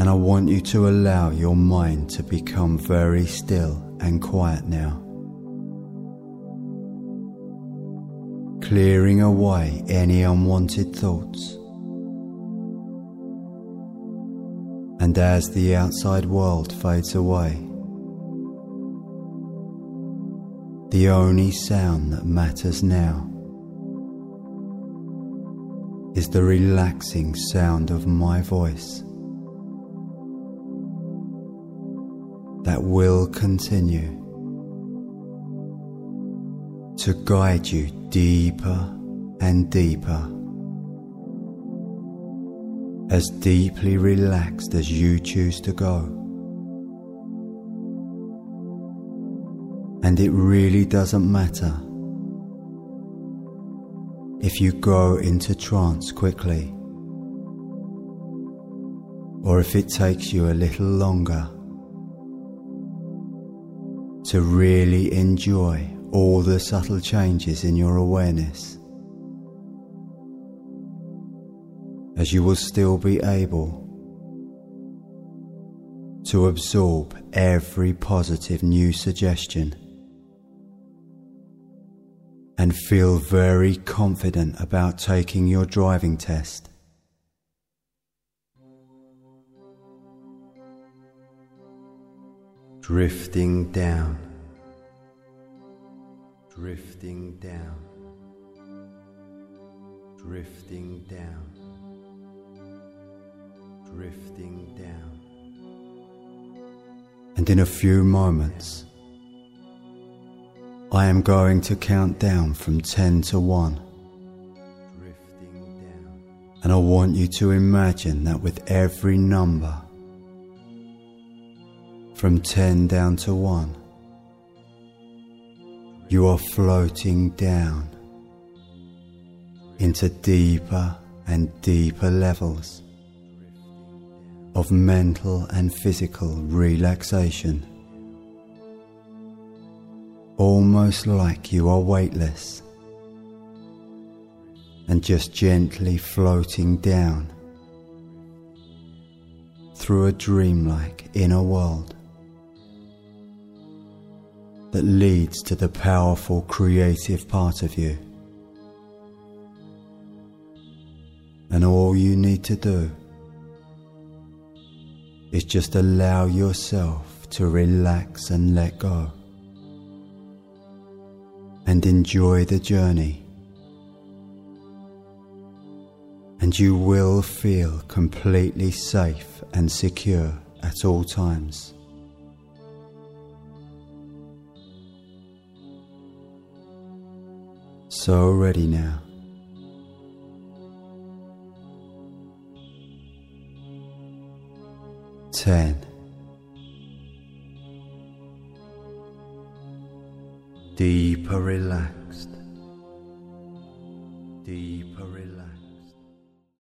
And I want you to allow your mind to become very still and quiet now, clearing away any unwanted thoughts. And as the outside world fades away, the only sound that matters now is the relaxing sound of my voice that will continue to guide you deeper and deeper, as deeply relaxed as you choose to go. And it really doesn't matter if you go into trance quickly, or if it takes you a little longer to really enjoy all the subtle changes in your awareness, as you will still be able to absorb every positive new suggestion and feel very confident about taking your driving test. Drifting down, drifting down, drifting down, drifting down. And in a few moments, I am going to count down from 10 to 1. And I want you to imagine that with every number, from 10 down to 1, you are floating down into deeper and deeper levels of mental and physical relaxation, almost like you are weightless and just gently floating down through a dreamlike inner world that leads to the powerful creative part of you. And all you need to do is just allow yourself to relax and let go, and enjoy the journey, and you will feel completely safe and secure at all times. So ready now. Ten. Deeper relaxed, deeper relaxed.